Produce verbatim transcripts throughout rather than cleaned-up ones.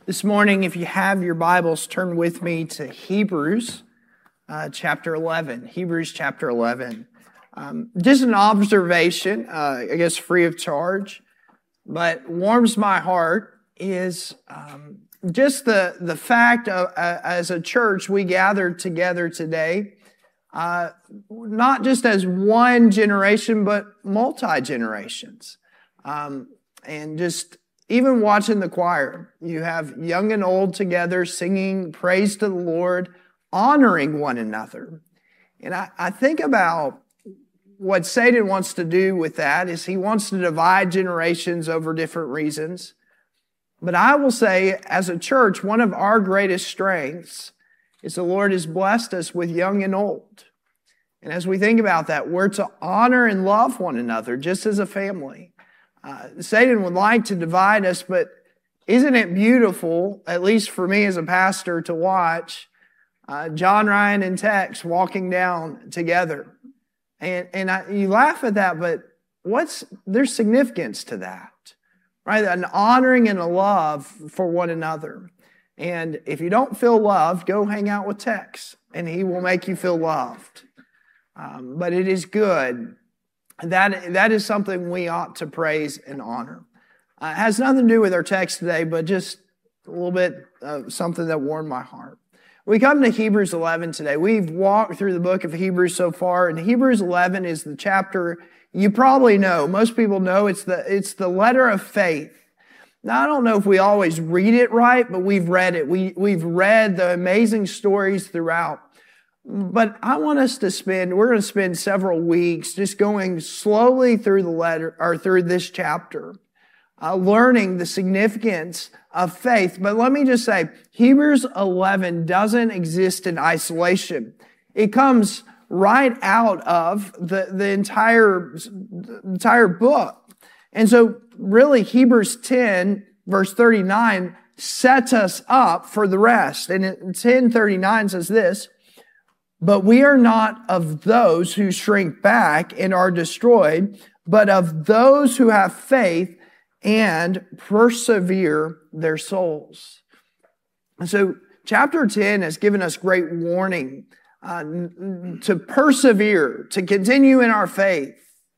This morning, if you have your Bibles, turn with me to Hebrews uh, chapter eleven. Hebrews chapter eleven. Um, just an observation, uh, I guess free of charge, but warms my heart is um, just the, the fact of, uh, as a church, we gathered together today, uh, not just as one generation, but multi-generations. Um, and just Even watching the choir, you have young and old together singing praise to the Lord, honoring one another. And I, I think about what Satan wants to do with that is he wants to divide generations over different reasons. But I will say, as a church, one of our greatest strengths is the Lord has blessed us with young and old. And as we think about that, we're to honor and love one another just as a family. Uh, Satan would like to divide us, but isn't it beautiful, at least for me as a pastor, to watch uh, John, Ryan, and Tex walking down together? And and I, you laugh at that, but what's there's significance to that, right? An honoring and a love for one another. And if you don't feel loved, go hang out with Tex, and he will make you feel loved. Um, but it is good. That, that is something we ought to praise and honor. Uh, it has nothing to do with our text today, but just a little bit of something that warmed my heart. We come to Hebrews eleven today. We've walked through the book of Hebrews so far, and Hebrews eleven is the chapter you probably know. Most people know it's the, it's the letter of faith. Now, I don't know if we always read it right, but we've read it. We, we've read the amazing stories throughout. But I want us to spend, we're going to spend several weeks just going slowly through the letter, or through this chapter, uh, learning the significance of faith. But let me just say, Hebrews eleven doesn't exist in isolation. It comes right out of the, the entire, the entire book. And so really Hebrews ten, verse thirty-nine, sets us up for the rest. And ten thirty-nine says this, "But we are not of those who shrink back and are destroyed, but of those who have faith and persevere their souls." And so chapter ten has given us great warning uh, to persevere, to continue in our faith.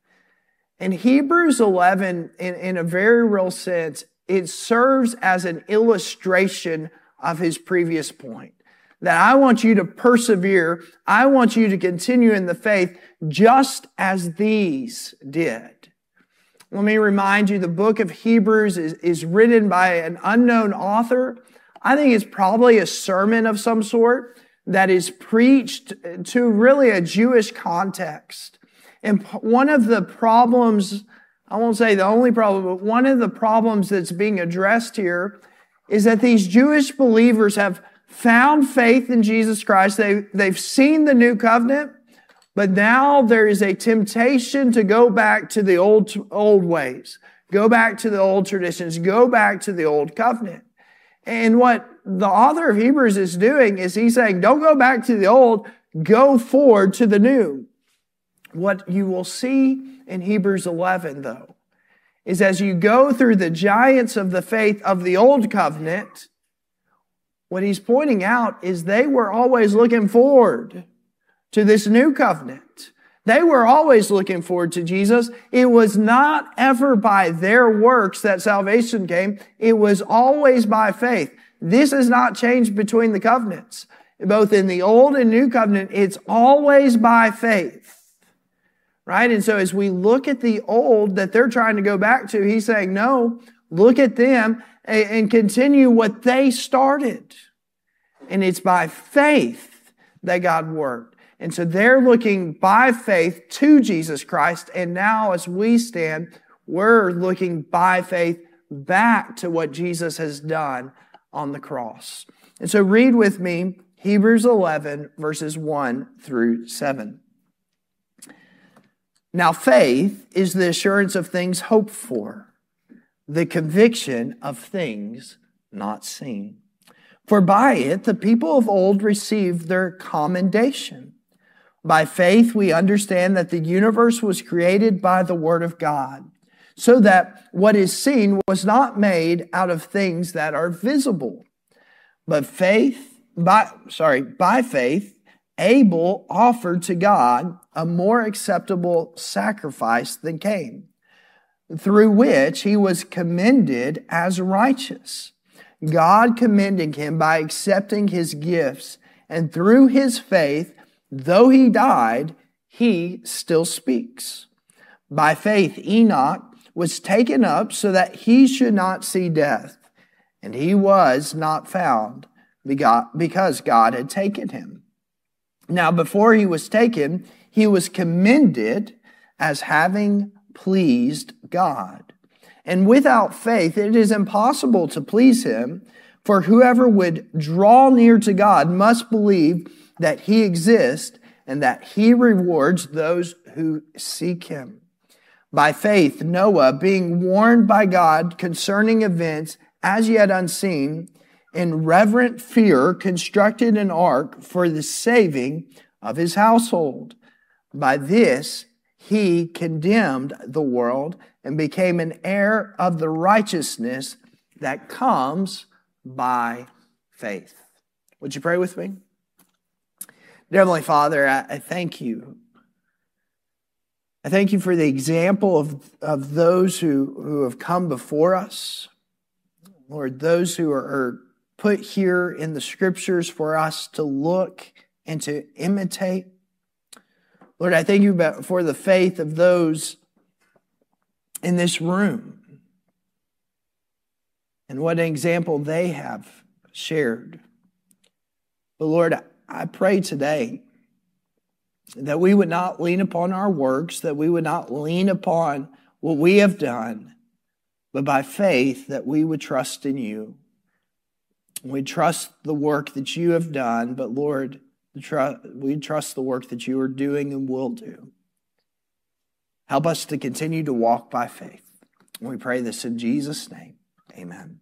And Hebrews eleven, in, in a very real sense, it serves as an illustration of his previous point. That I want you to persevere. I want you to continue in the faith just as these did. Let me remind you, the book of Hebrews is, is written by an unknown author. I think it's probably a sermon of some sort that is preached to really a Jewish context. And one of the problems, I won't say the only problem, but one of the problems that's being addressed here is that these Jewish believers have found faith in Jesus Christ. They, they've seen the new covenant, but now there is a temptation to go back to the old, old ways, go back to the old traditions, go back to the old covenant. And what the author of Hebrews is doing is he's saying, don't go back to the old, go forward to the new. What you will see in Hebrews eleven, though, is as you go through the giants of the faith of the old covenant, what he's pointing out is they were always looking forward to this new covenant. They were always looking forward to Jesus. It was not ever by their works that salvation came. It was always by faith. This has not changed between the covenants. Both in the old and new covenant, it's always by faith. Right? And so as we look at the old that they're trying to go back to, he's saying, no, look at them and continue what they started. And it's by faith that God worked. And so they're looking by faith to Jesus Christ. And now as we stand, we're looking by faith back to what Jesus has done on the cross. And so read with me Hebrews eleven, verses one through seven. "Now faith is the assurance of things hoped for, the conviction of things not seen. For by it the people of old received their commendation. By faith we understand that the universe was created by the word of God, so that what is seen was not made out of things that are visible. But faith, by, sorry, by faith, Abel offered to God a more acceptable sacrifice than Cain, through which he was commended as righteous, God commending him by accepting his gifts. And through his faith, though he died, he still speaks. By faith, Enoch was taken up so that he should not see death, and he was not found because God had taken him. Now, before he was taken, he was commended as having pleased God. And without faith, it is impossible to please him, for whoever would draw near to God must believe that he exists and that he rewards those who seek him. By faith, Noah, being warned by God concerning events as yet unseen, in reverent fear constructed an ark for the saving of his household. By this, he condemned the world and became an heir of the righteousness that comes by faith. Would you pray with me? Dear Heavenly Father, I, I thank you. I thank you for the example of, of those who, who have come before us. Lord, those who are, are put here in the scriptures for us to look and to imitate. Lord, I thank you for the faith of those in this room and what an example they have shared. But Lord, I pray today that we would not lean upon our works, that we would not lean upon what we have done, but by faith that we would trust in you. We trust the work that you have done, but Lord, we trust the work that you are doing and will do. Help us to continue to walk by faith. We pray this in Jesus' name. Amen.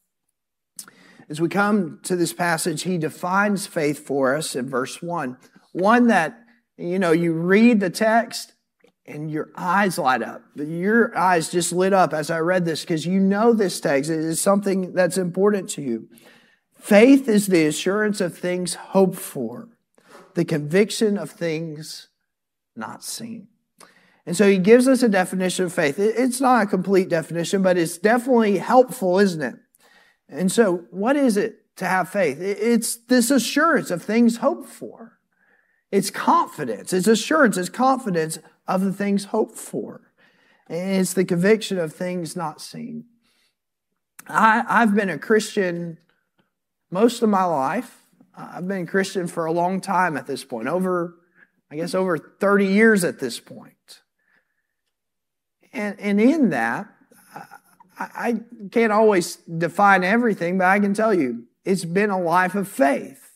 As we come to this passage, he defines faith for us in verse one. One that, you know, you read the text and your eyes light up. Your eyes just lit up as I read this because you know this text. It is something that's important to you. Faith is the assurance of things hoped for, the conviction of things not seen. And so he gives us a definition of faith. It's not a complete definition, but it's definitely helpful, isn't it? And so what is it to have faith? It's this assurance of things hoped for. It's confidence. It's assurance. It's confidence of the things hoped for. And it's the conviction of things not seen. I, I've been a Christian most of my life. I've been a Christian for a long time at this point, over, I guess, over thirty years at this point. And, and in that, I, I can't always define everything, but I can tell you, it's been a life of faith.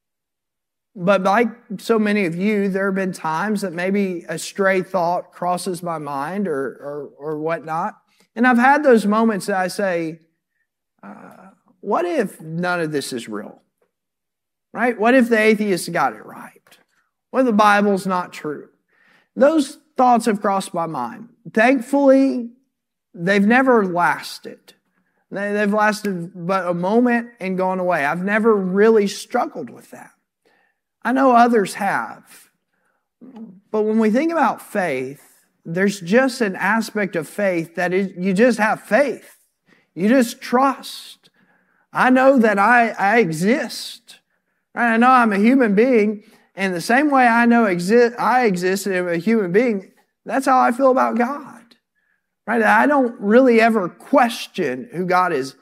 But like so many of you, there have been times that maybe a stray thought crosses my mind or, or, or whatnot. And I've had those moments that I say, uh, what if none of this is real? Right? What if the atheists got it right? What if the Bible's not true? Those thoughts have crossed my mind. Thankfully, they've never lasted. They've lasted but a moment and gone away. I've never really struggled with that. I know others have. But when we think about faith, there's just an aspect of faith that is, you just have faith. You just trust. I know that I, I exist. I know I'm a human being, and the same way I know exist, I exist and am a human being, that's how I feel about God. Right? I don't really ever question who God is.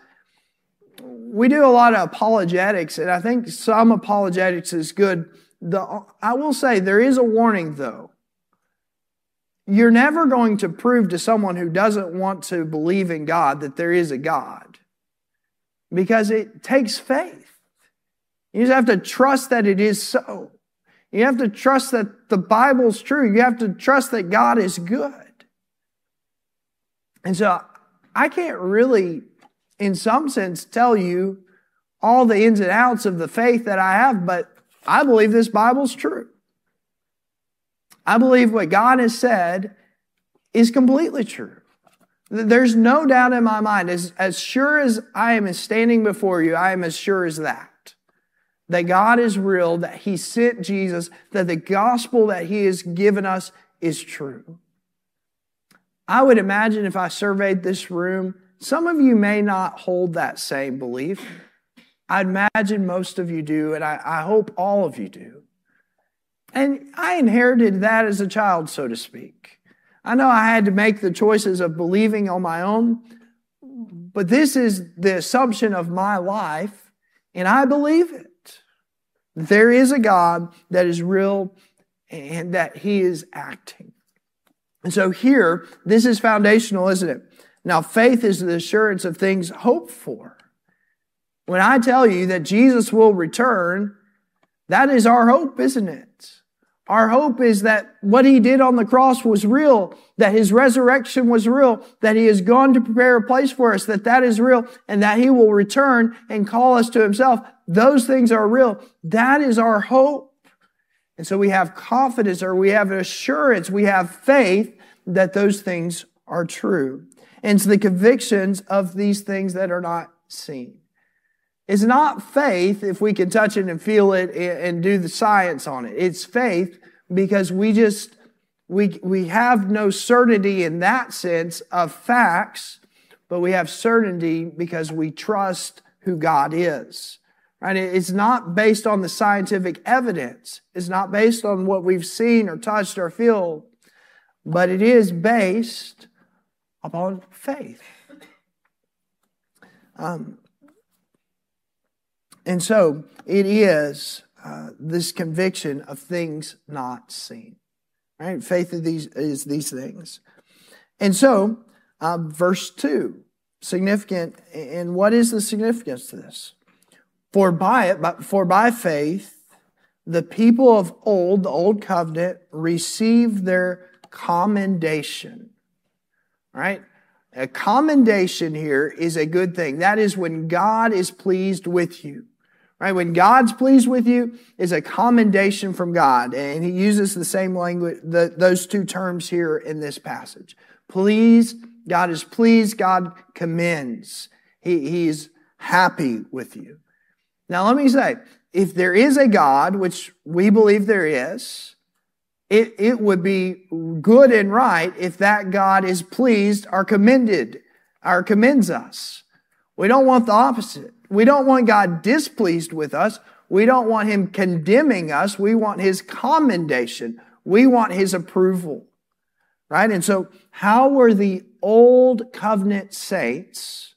We do a lot of apologetics, and I think some apologetics is good. The, I will say there is a warning, though. You're never going to prove to someone who doesn't want to believe in God that there is a God, because it takes faith. You just have to trust that it is so. You have to trust that the Bible's true. You have to trust that God is good. And so I can't really, in some sense, tell you all the ins and outs of the faith that I have, but I believe this Bible's true. I believe what God has said is completely true. There's no doubt in my mind, as, as sure as I am standing before you, I am as sure as that. That God is real, that He sent Jesus, that the gospel that He has given us is true. I would imagine if I surveyed this room, some of you may not hold that same belief. I'd imagine most of you do, and I, I hope all of you do. And I inherited that as a child, so to speak. I know I had to make the choices of believing on my own, but this is the assumption of my life, and I believe it. There is a God that is real and that He is acting. And so here, this is foundational, isn't it? Now, faith is the assurance of things hoped for. When I tell you that Jesus will return, that is our hope, isn't it? Our hope is that what He did on the cross was real, that His resurrection was real, that He has gone to prepare a place for us, that that is real, and that He will return and call us to Himself. Those things are real. That is our hope. And so we have confidence, or we have assurance, we have faith that those things are true. And it's the convictions of these things that are not seen. It's not faith if we can touch it and feel it and do the science on it. It's faith because we just, we, we have no certainty in that sense of facts, but we have certainty because we trust who God is. Right? It's not based on the scientific evidence. It's not based on what we've seen or touched or feel, but it is based upon faith. Um, And so it is uh, this conviction of things not seen. Right? Faith is these, is these things. And so, uh, verse two, significant. And what is the significance to this? For by it, for by faith, the people of old, the old covenant, received their commendation. Right? A commendation here is a good thing. That is when God is pleased with you. Right? When God's pleased with you is a commendation from God. And He uses the same language, the, those two terms here in this passage. Please, God is pleased, God commends. He, he is happy with you. Now let me say, if there is a God, which we believe there is, it, it would be good and right if that God is pleased or commended or commends us. We don't want the opposite. We don't want God displeased with us. We don't want Him condemning us. We want His commendation. We want His approval. Right? And so how were the old covenant saints,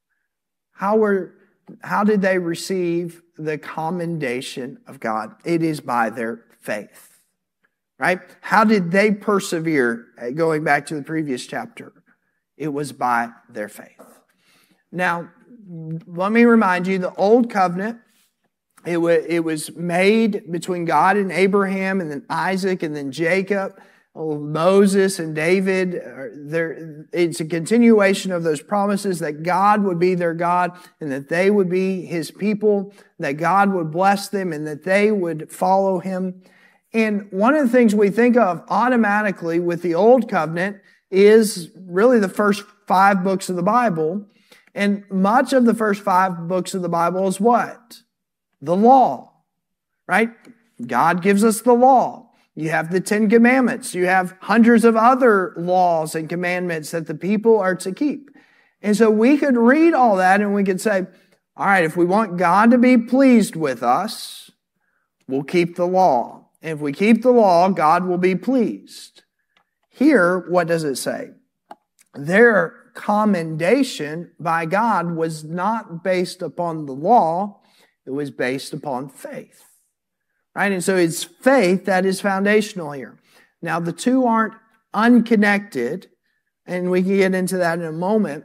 how were, how did they receive the commendation of God? It is by their faith. Right? How did they persevere? Going back to the previous chapter, it was by their faith. Now, let me remind you, the old covenant, it was, it was made between God and Abraham and then Isaac and then Jacob, Moses and David. There, it's a continuation of those promises that God would be their God and that they would be His people, that God would bless them and that they would follow Him. And one of the things we think of automatically with the old covenant is really the first five books of the Bible. And much of the first five books of the Bible is what? The law, right? God gives us the law. You have the Ten Commandments. You have hundreds of other laws and commandments that the people are to keep. And so we could read all that and we could say, all right, if we want God to be pleased with us, we'll keep the law. And if we keep the law, God will be pleased. Here, what does it say? Their commendation by God was not based upon the law. It was based upon faith. Right? And so it's faith that is foundational here. Now, the two aren't unconnected, and we can get into that in a moment,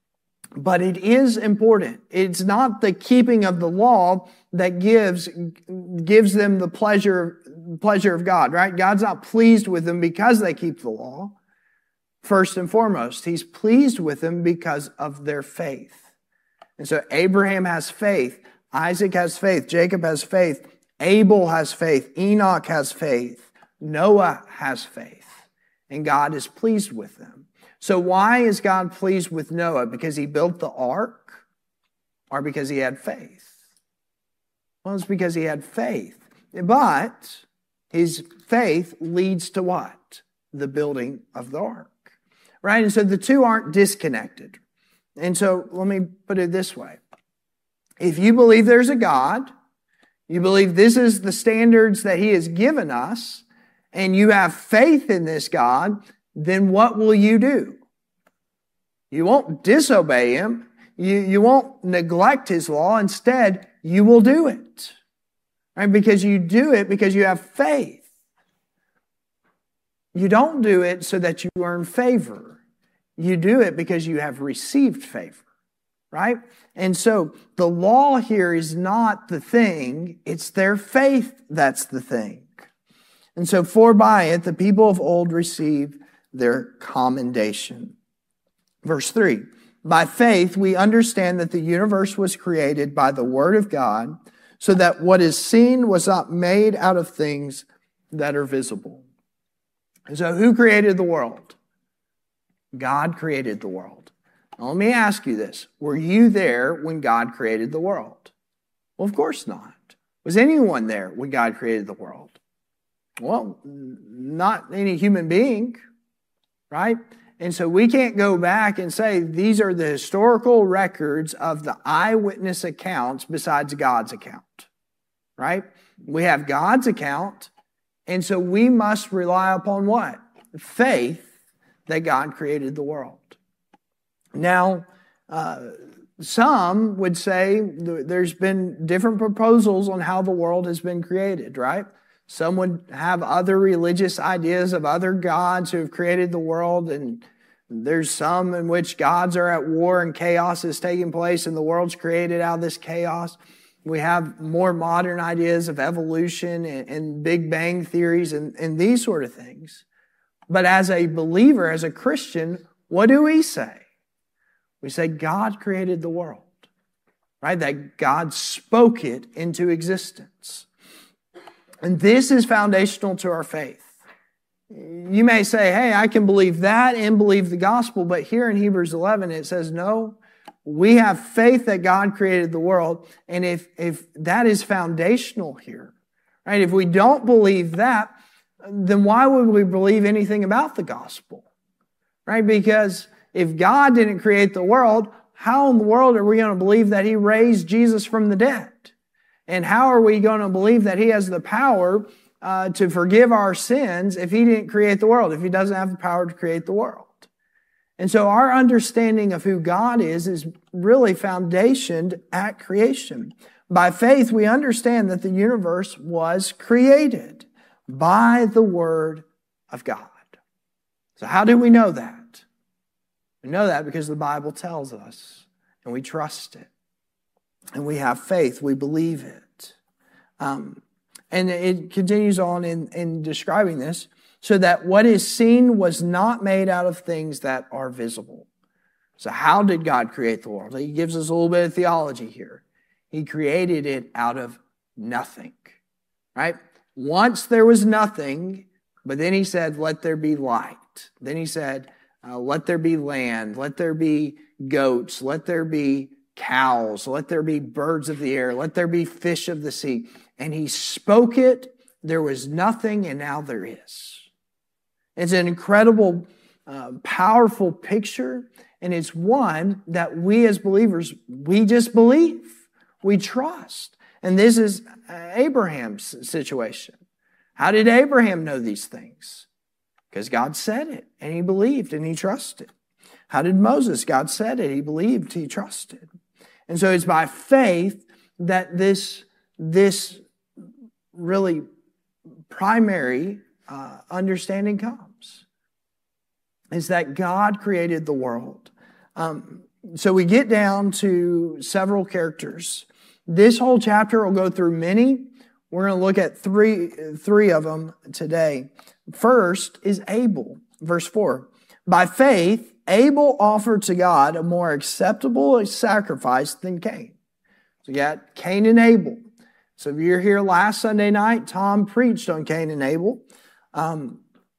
but it is important. It's not the keeping of the law that gives, gives them the pleasure, pleasure of God, right? God's not pleased with them because they keep the law. First and foremost, He's pleased with them because of their faith. And so Abraham has faith, Isaac has faith, Jacob has faith, Abel has faith, Enoch has faith, Noah has faith, and God is pleased with them. So why is God pleased with Noah? Because he built the ark or because he had faith? Well, it's because he had faith. But his faith leads to what? The building of the ark. Right? And so the two aren't disconnected. And so let me put it this way. If you believe there's a God, you believe this is the standards that he has given us, and you have faith in this God, then what will you do? You won't disobey him. You, you won't neglect his law. Instead, you will do it. Right? Because you do it because you have faith. You don't do it so that you earn favor. You do it because you have received favor. Right? And so the law here is not the thing. It's their faith that's the thing. And so for by it, the people of old received their commendation. Verse three, by faith we understand that the universe was created by the word of God, so that what is seen was not made out of things that are visible. And so who created the world? God created the world. Now let me ask you this. Were you there when God created the world? Well, of course not. Was anyone there when God created the world? Well, not any human being, right? And so we can't go back and say these are the historical records of the eyewitness accounts besides God's account, right? We have God's account, and so we must rely upon what? Faith that God created the world. Now, uh, some would say there's been different proposals on how the world has been created, right? Some would have other religious ideas of other gods who have created the world, and there's some in which gods are at war and chaos is taking place and the world's created out of this chaos. We have more modern ideas of evolution and, and Big Bang theories and, and these sort of things. But as a believer, as a Christian, what do we say? We say God created the world, right? That God spoke it into existence. And this is foundational to our faith. You may say, hey, I can believe that and believe the gospel, but here in Hebrews eleven, it says, no, we have faith that God created the world. And if, if that is foundational here, right? If we don't believe that, then why would we believe anything about the gospel, right? Because if God didn't create the world, how in the world are we going to believe that he raised Jesus from the dead? And how are we going to believe that he has the power uh, to forgive our sins if he didn't create the world, if he doesn't have the power to create the world? And so our understanding of who God is is really foundationed at creation. By faith, we understand that the universe was created by the word of God. So how do we know that? We know that because the Bible tells us, and we trust it. And we have faith. We believe it. Um, and it continues on in, in describing this, so that what is seen was not made out of things that are visible. So how did God create the world? He gives us a little bit of theology here. He created it out of nothing, right? Once there was nothing, but then he said, let there be light. Then he said, uh, let there be land. Let there be goats. Let there be cows, let there be birds of the air, let there be fish of the sea. And he spoke it, there was nothing, and now there is. It's an incredible, uh, powerful picture, and it's one that we as believers, we just believe, we trust. And this is Abraham's situation. How did Abraham know these things? Because God said it, and he believed, and he trusted. How did Moses? God said it, he believed, he trusted. And so it's by faith that this, this really primary uh, understanding comes. Is that God created the world. Um, so we get down to several characters. This whole chapter will go through many. We're going to look at three, three of them today. First is Abel, verse four. By faith, Abel offered to God a more acceptable sacrifice than Cain. So you got Cain and Abel. So if you're here last Sunday night, Tom preached on Cain and Abel. Um,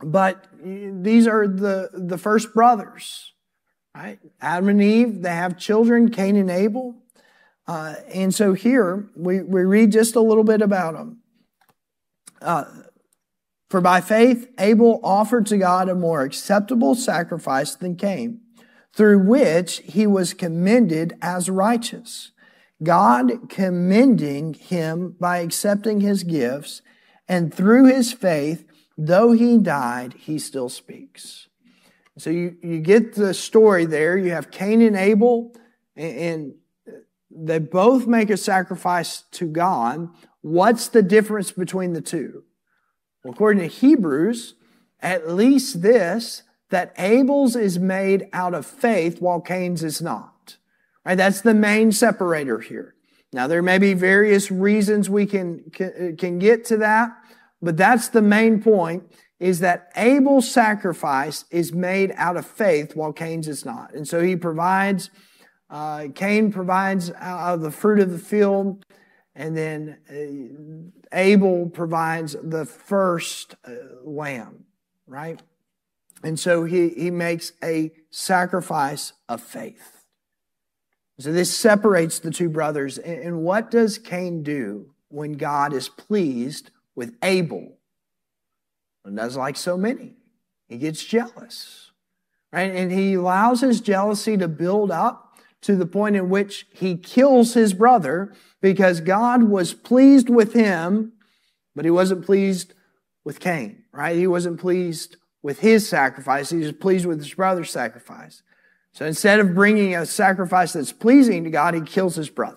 But these are the, the first brothers, right? Adam and Eve, they have children, Cain and Abel. Uh, and so here, we, we read just a little bit about them. Uh, For by faith, Abel offered to God a more acceptable sacrifice than Cain, through which he was commended as righteous, God commending him by accepting his gifts, and through his faith, though he died, he still speaks. So you, you get the story there. You have Cain and Abel, and, and they both make a sacrifice to God. What's the difference between the two? Well, according to Hebrews, at least this, that Abel's is made out of faith while Cain's is not. Right? That's the main separator here. Now, there may be various reasons we can, can, can get to that, but that's the main point, is that Abel's sacrifice is made out of faith while Cain's is not. And so he provides, uh, Cain provides out of the fruit of the field, and then uh, Abel provides the first uh, lamb, right? And so he, he makes a sacrifice of faith. So this separates the two brothers. And, and what does Cain do when God is pleased with Abel? And does like so many. He gets jealous, right? And he allows his jealousy to build up to the point in which he kills his brother, because God was pleased with him, but he wasn't pleased with Cain, right? He wasn't pleased with his sacrifice. He was pleased with his brother's sacrifice. So instead of bringing a sacrifice that's pleasing to God, he kills his brother.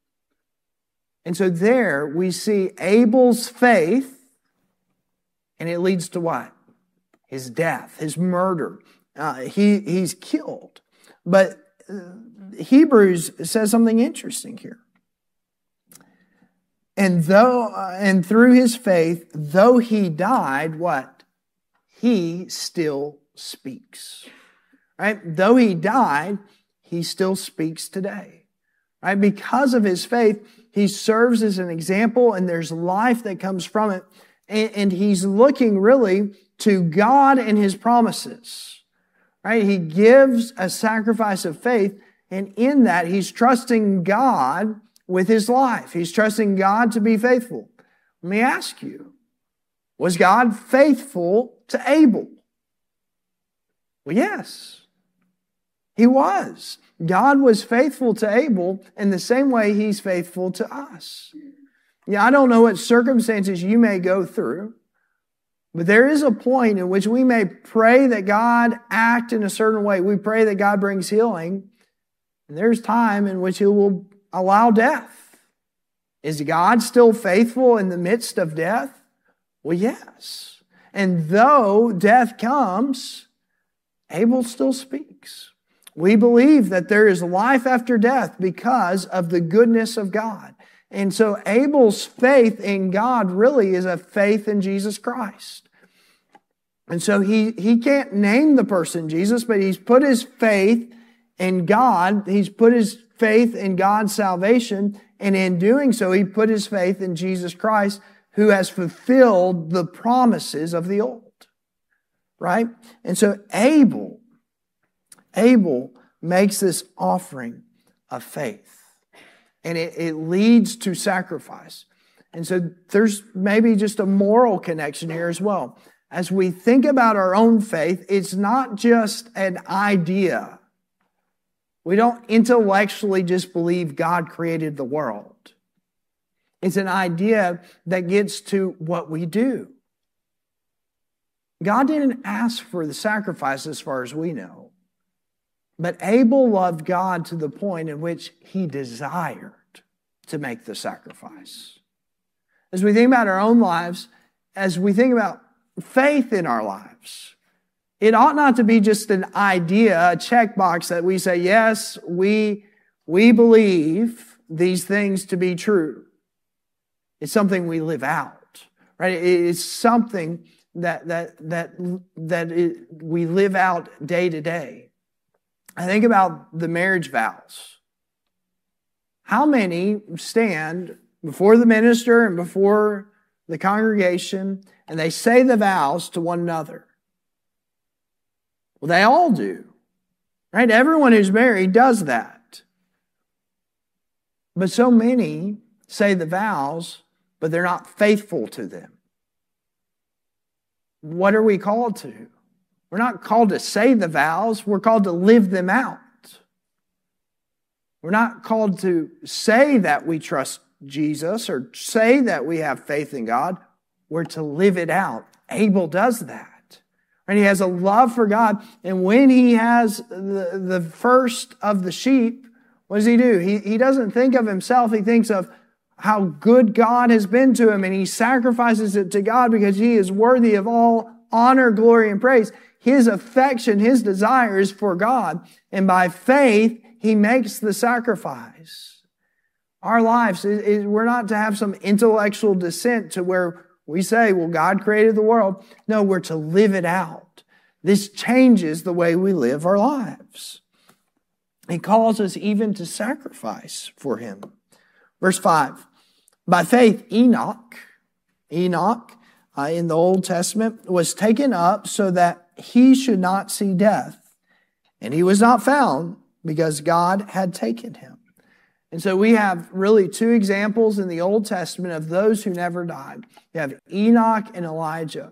And so there we see Abel's faith, and it leads to what? His death, his murder. Uh, he, he's killed. But uh, Hebrews says something interesting here. And though, uh, and through his faith, though he died, what? He still speaks. Right? Though he died, he still speaks today. Right? Because of his faith, he serves as an example, and there's life that comes from it. And, and he's looking really to God and his promises. Right? He gives a sacrifice of faith, and in that, he's trusting God with his life. He's trusting God to be faithful. Let me ask you, was God faithful to Abel? Well, yes, he was. God was faithful to Abel in the same way he's faithful to us. Yeah, I don't know what circumstances you may go through, but there is a point in which we may pray that God act in a certain way. We pray that God brings healing, and there's time in which he will allow death. Is God still faithful in the midst of death? Well, yes. And though death comes, Abel still speaks. We believe that there is life after death because of the goodness of God. And so Abel's faith in God really is a faith in Jesus Christ. And so he, he can't name the person Jesus, but he's put his faith in God. He's put his faith in God's salvation, and in doing so, he put his faith in Jesus Christ, who has fulfilled the promises of the old. Right? And so Abel, Abel makes this offering of faith, and it, it leads to sacrifice. And so there's maybe just a moral connection here as well. As we think about our own faith, it's not just an idea. We don't intellectually just believe God created the world. It's an idea that gets to what we do. God didn't ask for the sacrifice as far as we know. But Abel loved God to the point in which he desired to make the sacrifice. As we think about our own lives, as we think about faith in our lives, it ought not to be just an idea, a checkbox that we say, yes, we, we believe these things to be true. It's something we live out, right? It's something that, that, that, that it, we live out day to day. I think about the marriage vows. How many stand before the minister and before the congregation and they say the vows to one another? Well, they all do, right? Everyone who's married does that. But so many say the vows, but they're not faithful to them. What are we called to? We're not called to say the vows, we're called to live them out. We're not called to say that we trust Jesus or say that we have faith in God. We're to live it out. Abel does that. And he has a love for God. And when he has the, the first of the sheep, what does he do? He, he doesn't think of himself. He thinks of how good God has been to him. And he sacrifices it to God because he is worthy of all honor, glory, and praise. His affection, his desire is for God. And by faith, he makes the sacrifice. Our lives, we're not to have some intellectual descent to where we say, well, God created the world. No, we're to live it out. This changes the way we live our lives. He calls us even to sacrifice for him. Verse five, by faith, Enoch, Enoch uh, in the Old Testament was taken up so that he should not see death. And he was not found because God had taken him. And so we have really two examples in the Old Testament of those who never died. You have Enoch and Elijah.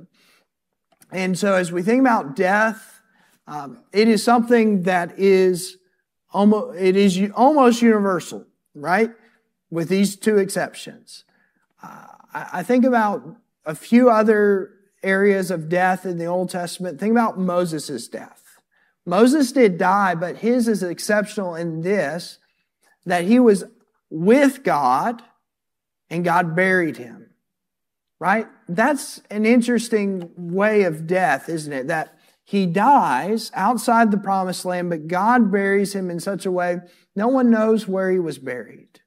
And so as we think about death, um, it is something that is almost, it is almost universal, right? With these two exceptions. Uh, I, I think about a few other areas of death in the Old Testament. Think about Moses' death. Moses did die, but his is exceptional in this, that he was with God and God buried him, right? That's an interesting way of death, isn't it? That he dies outside the promised land, but God buries him in such a way no one knows where he was buried.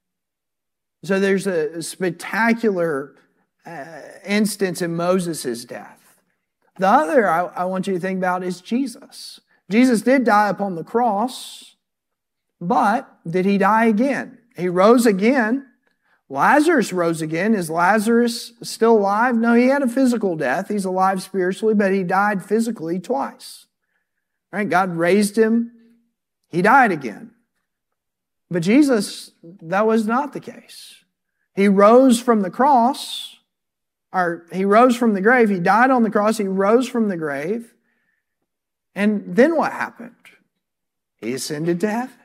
So there's a spectacular uh, instance in Moses' death. The other I, I want you to think about is Jesus. Jesus did die upon the cross, but did he die again? He rose again. Lazarus rose again. Is Lazarus still alive? No, he had a physical death. He's alive spiritually, but he died physically twice. Right? God raised him. He died again. But Jesus, that was not the case. He rose from the cross, or he rose from the grave. He died on the cross. He rose from the grave. And then what happened? He ascended to heaven.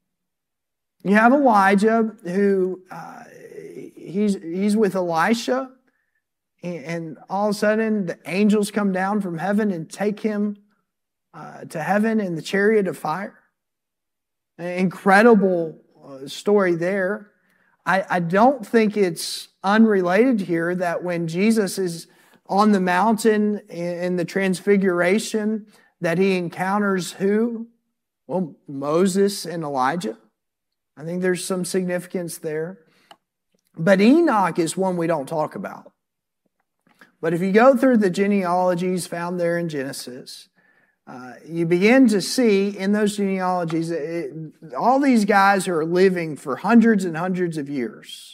You have Elijah who, uh, he's, he's with Elisha, and all of a sudden the angels come down from heaven and take him uh, to heaven in the chariot of fire. An incredible uh, story there. I, I don't think it's unrelated here that when Jesus is on the mountain in the transfiguration, that he encounters who? Well, Moses and Elijah. I think there's some significance there. But Enoch is one we don't talk about. But if you go through the genealogies found there in Genesis, uh, you begin to see in those genealogies, it, all these guys are living for hundreds and hundreds of years.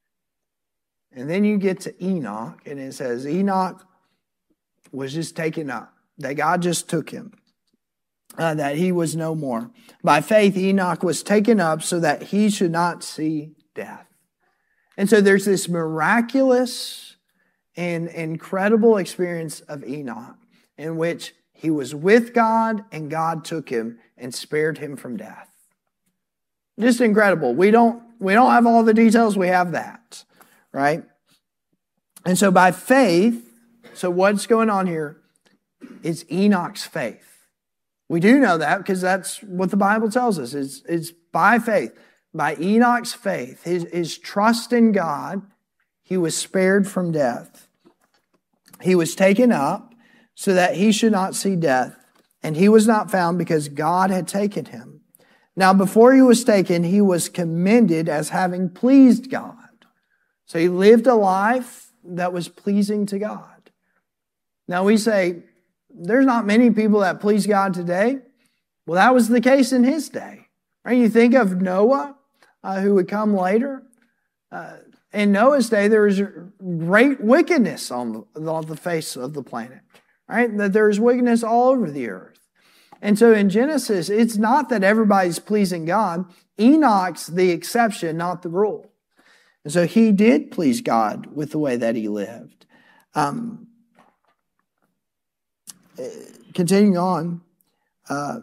And then you get to Enoch, and it says Enoch was just taken up. That God just took him, uh, that he was no more. By faith, Enoch was taken up so that he should not see death. And so there's this miraculous and incredible experience of Enoch in which he was with God and God took him and spared him from death. Just incredible. We don't, we don't have all the details. We have that, right? And so by faith, so what's going on here? It's Enoch's faith. We do know that because that's what the Bible tells us. It's, it's by faith. By Enoch's faith, his, his trust in God, he was spared from death. He was taken up so that he should not see death. And he was not found because God had taken him. Now, before he was taken, he was commended as having pleased God. So he lived a life that was pleasing to God. Now we say, there's not many people that please God today. Well, that was the case in his day. Right? You think of Noah, uh, who would come later. Uh, in Noah's day, there was great wickedness on the, on the face of the planet. Right? That there was wickedness all over the earth. And so in Genesis, it's not that everybody's pleasing God. Enoch's the exception, not the rule. And so he did please God with the way that he lived. Um, continuing on. Uh,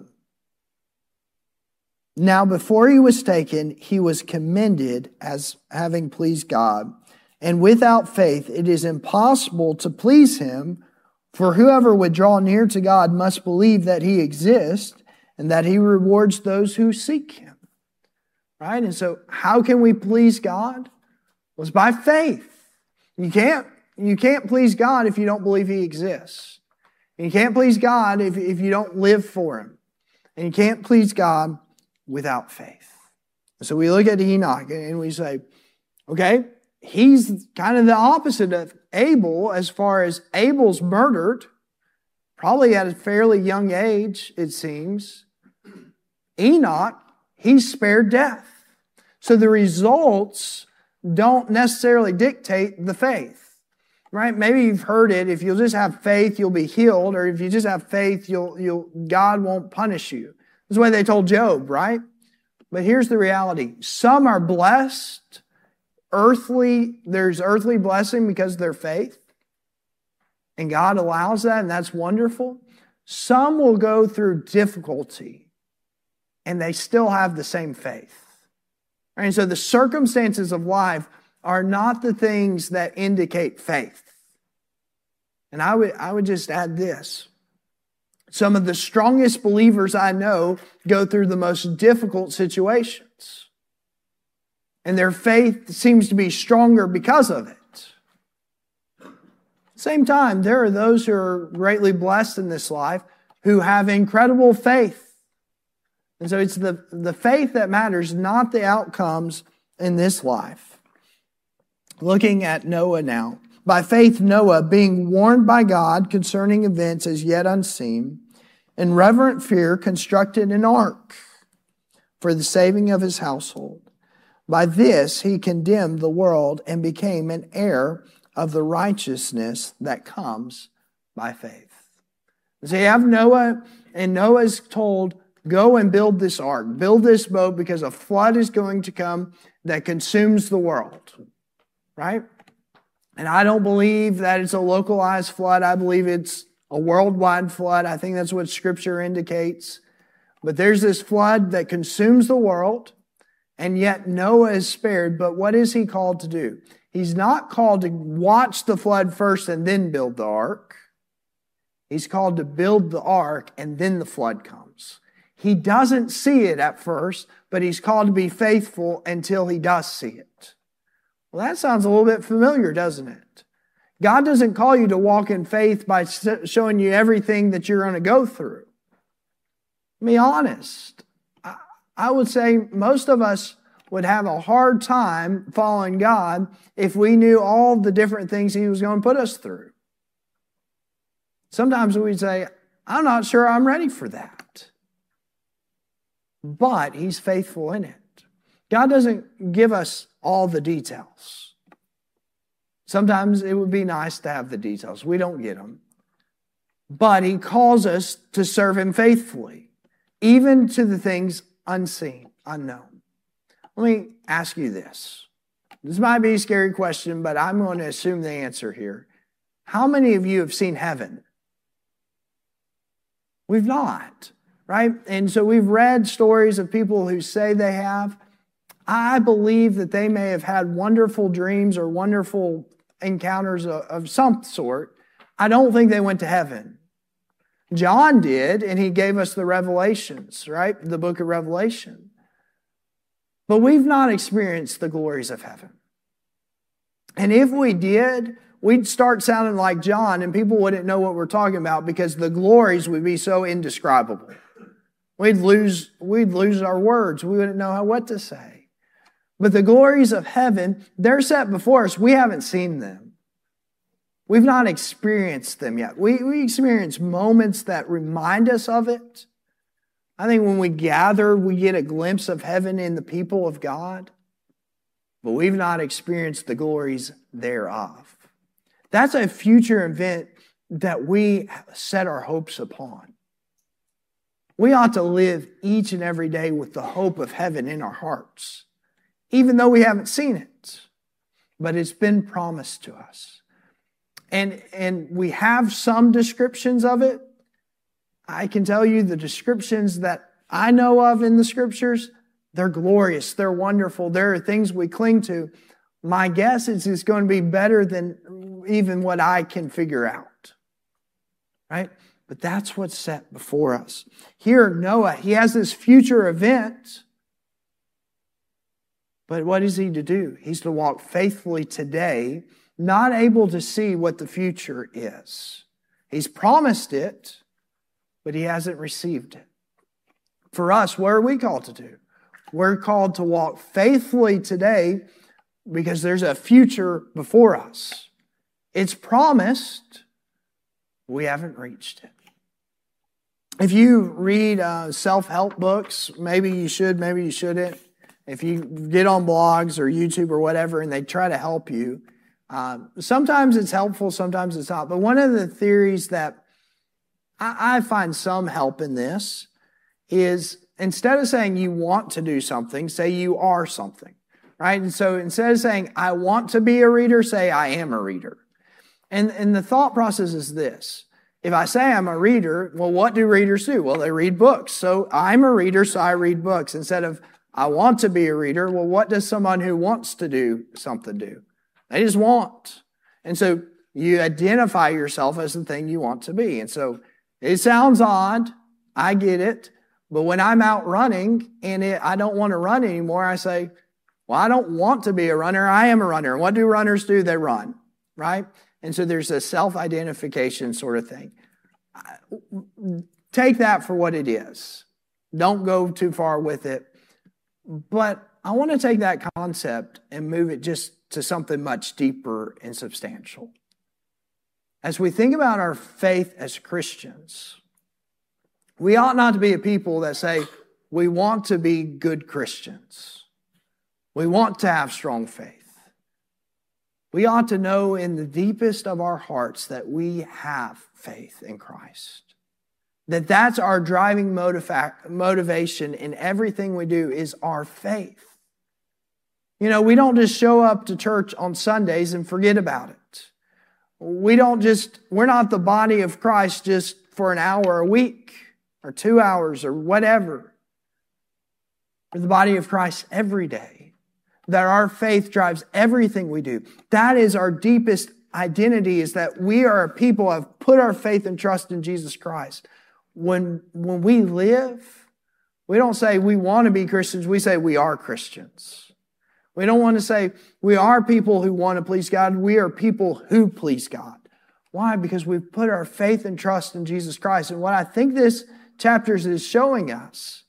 now, before he was taken, he was commended as having pleased God. And without faith, it is impossible to please him. For whoever would draw near to God must believe that he exists and that he rewards those who seek him. Right? And so how can we please God? Well, it's by faith. You can't, you can't please God if you don't believe he exists. And you can't please God if, if you don't live for him. And you can't please God without faith. So we look at Enoch and we say, okay, he's kind of the opposite of Abel as far as Abel's murdered, probably at a fairly young age, it seems. Enoch, he's spared death. So the results don't necessarily dictate the faith, right? Maybe you've heard it. If you'll just have faith, you'll be healed. Or if you just have faith, you'll, you'll, God won't punish you. That's the way they told Job, right? But here's the reality. Some are blessed. Earthly, there's earthly blessing because of their faith. And God allows that, and that's wonderful. Some will go through difficulty, and they still have the same faith. And so the circumstances of life are not the things that indicate faith. And I would, I would just add this. Some of the strongest believers I know go through the most difficult situations. And their faith seems to be stronger because of it. Same time, there are those who are greatly blessed in this life who have incredible faith. And so it's the, the faith that matters, not the outcomes in this life. Looking at Noah now. By faith, Noah, being warned by God concerning events as yet unseen, in reverent fear constructed an ark for the saving of his household. By this he condemned the world and became an heir of the righteousness that comes by faith. So you have Noah, and Noah is told, go and build this ark, build this boat because a flood is going to come that consumes the world, right? And I don't believe that it's a localized flood. I believe it's a worldwide flood. I think that's what Scripture indicates. But there's this flood that consumes the world, and yet Noah is spared. But what is he called to do? He's not called to watch the flood first and then build the ark. He's called to build the ark and then the flood comes. He doesn't see it at first, but he's called to be faithful until he does see it. Well, that sounds a little bit familiar, doesn't it? God doesn't call you to walk in faith by showing you everything that you're going to go through. To be honest, I would say most of us would have a hard time following God if we knew all the different things He was going to put us through. Sometimes we'd say, I'm not sure I'm ready for that. But He's faithful in it. God doesn't give us all the details. Sometimes it would be nice to have the details. We don't get them. But He calls us to serve Him faithfully, even to the things unseen, unknown. Let me ask you this. This might be a scary question, but I'm going to assume the answer here. How many of you have seen heaven? We've not, right? And so we've read stories of people who say they have. I believe that they may have had wonderful dreams or wonderful encounters of, of some sort. I don't think they went to heaven. John did, and he gave us the Revelations, right? The book of Revelation. But we've not experienced the glories of heaven. And if we did, we'd start sounding like John, and people wouldn't know what we're talking about because the glories would be so indescribable. We'd lose, we'd lose our words. We wouldn't know how, what to say. But the glories of heaven, they're set before us. We haven't seen them. We've not experienced them yet. We, we experience moments that remind us of it. I think when we gather, we get a glimpse of heaven in the people of God. But we've not experienced the glories thereof. That's a future event that we set our hopes upon. We ought to live each and every day with the hope of heaven in our hearts, even though we haven't seen it. But it's been promised to us. And, and we have some descriptions of it. I can tell you the descriptions that I know of in the Scriptures, they're glorious, they're wonderful, there are things we cling to. My guess is it's going to be better than even what I can figure out. Right? But that's what's set before us. Here, Noah, he has this future event. But what is he to do? He's to walk faithfully today, not able to see what the future is. He's promised it, but he hasn't received it. For us, what are we called to do? We're called to walk faithfully today because there's a future before us. It's promised, we haven't reached it. If you read uh, self-help books, maybe you should, maybe you shouldn't. If you get on blogs or YouTube or whatever and they try to help you, um, sometimes it's helpful, sometimes it's not. But one of the theories that I, I find some help in this is instead of saying you want to do something, say you are something, right? And so instead of saying I want to be a reader, say I am a reader. And, and the thought process is this. If I say I'm a reader, well, what do readers do? Well, they read books. So I'm a reader, so I read books. Instead of I want to be a reader, well, what does someone who wants to do something do? They just want. And so you identify yourself as the thing you want to be. And so it sounds odd. I get it. But when I'm out running and it, I don't want to run anymore, I say, well, I don't want to be a runner. I am a runner. And what do runners do? They run, right? And so there's a self-identification sort of thing. Take that for what it is. Don't go too far with it. But I want to take that concept and move it just to something much deeper and substantial. As we think about our faith as Christians, we ought not to be a people that say, we want to be good Christians. We want to have strong faith. We ought to know in the deepest of our hearts that we have faith in Christ. That that's our driving motiva- motivation in everything we do is our faith. You know, we don't just show up to church on Sundays and forget about it. We don't just, we're not the body of Christ just for an hour a week or two hours or whatever. We're the body of Christ every day. That our faith drives everything we do. That is our deepest identity, is that we are a people who have put our faith and trust in Jesus Christ. When, when we live, we don't say we want to be Christians, we say we are Christians. We don't want to say we are people who want to please God, we are people who please God. Why? Because we've put our faith and trust in Jesus Christ. And what I think this chapter is showing us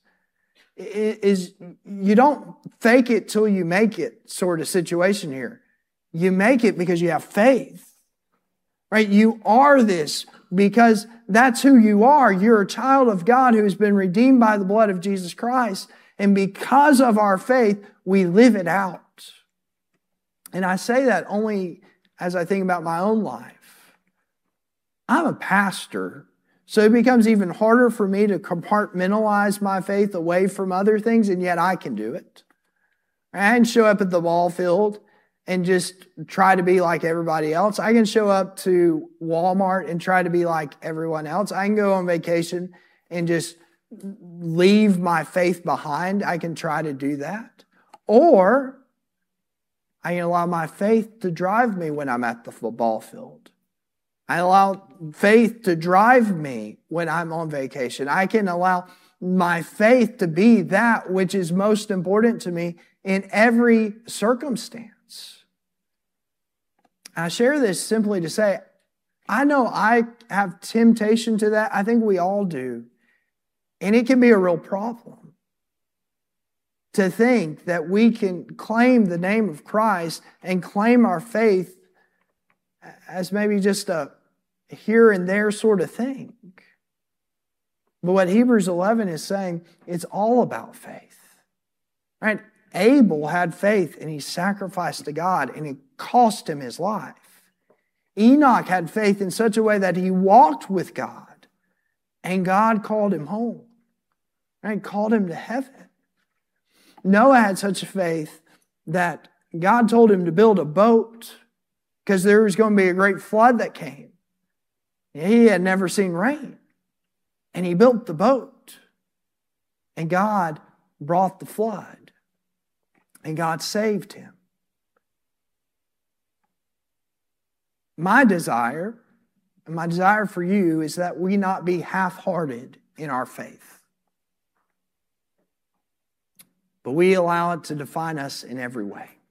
is you don't fake it till you make it sort of situation here. You make it because you have faith, right? You are this because that's who you are. You're a child of God who has been redeemed by the blood of Jesus Christ. And because of our faith, we live it out. And I say that only as I think about my own life. I'm a pastor. So it becomes even harder for me to compartmentalize my faith away from other things, and yet I can do it. I can show up at the ball field and just try to be like everybody else. I can show up to Walmart and try to be like everyone else. I can go on vacation and just leave my faith behind. I can try to do that. Or I can allow my faith to drive me when I'm at the football field. I allow faith to drive me when I'm on vacation. I can allow my faith to be that which is most important to me in every circumstance. I share this simply to say, I know I have temptation to that. I think we all do. And it can be a real problem to think that we can claim the name of Christ and claim our faith as maybe just a here and there sort of thing. But what Hebrews eleven is saying, it's all about faith. Right? Abel had faith and he sacrificed to God and it cost him his life. Enoch had faith in such a way that he walked with God and God called him home. Right? Called him to heaven. Noah had such a faith that God told him to build a boat because there was going to be a great flood that came. He had never seen rain. And he built the boat. And God brought the flood. And God saved him. My desire, and my desire for you, is that we not be half-hearted in our faith. But we allow it to define us in every way.